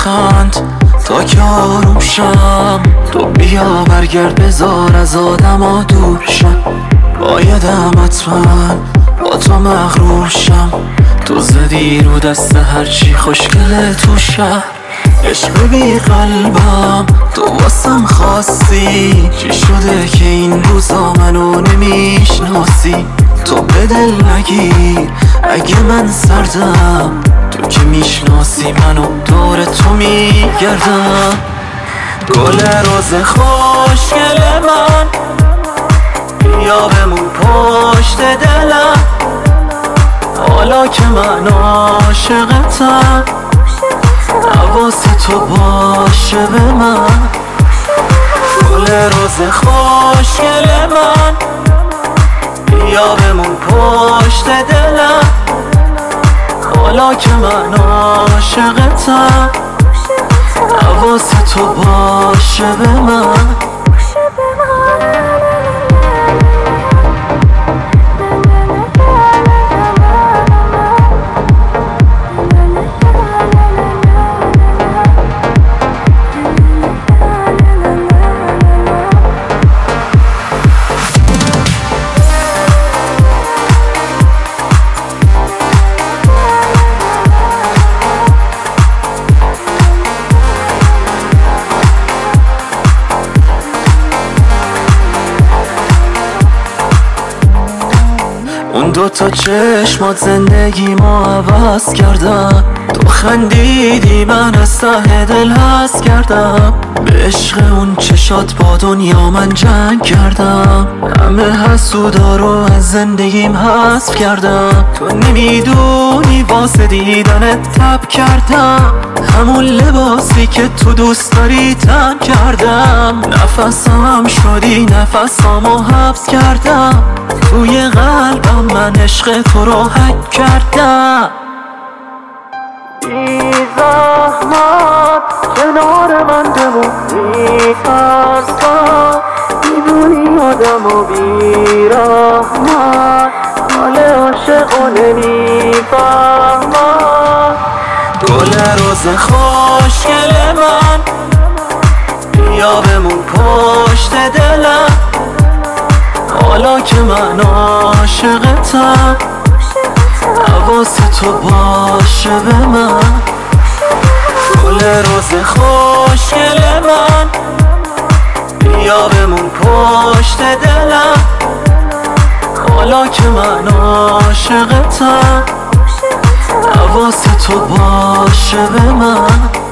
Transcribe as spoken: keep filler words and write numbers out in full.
بخند تا که آروم شم. تو بیا برگرد بذار از آدم ها دور شم. بایدم حتما با تو مغرور شم. تو زدی رو دست هرچی خوشگله تو شهر. عشق بی قلبم تو واسم خواستی. چی شده که این روزا منو نمیشناسی؟ تو به دل نگیر اگه من سردم. تو که میشناسی منو دور تو میگردم. گل روز خوشگل من بیا بمون پشت دلم. حالا که من عاشقتم حواس تو باشه به من. گل روز خوشگل من بیا بمون پشت دلم. حالا که من عاشقتم حواس تو باشه به من. اون دوتا چشمات زندگی ما عوض کردم. تو خندیدی من از ته دل هست کردم. به عشق اون چشات با دنیا من جنگ کردم. همه حسودا رو از زندگیم حذف کردم. تو نمیدونی واسه دیدنت تب کردم. همون لباسی که تو دوست داری تن کردم. نفسم شدی نفسامو حبس کردم. توی قلبم من عشق تو رو حک کردم. بی زحمت کنار من بمون. میترسم میدونی آدم و بی رحمت حال عاشق و نمیفهمم. گل روز خوشگل من بیا بمون پشت دلم. حالا که من عاشقتم حواس تو باشه به من. گل روز خوشگل من بیا بمون پشت دلم. حالا که من عاشقتم حواس تو باشه به من.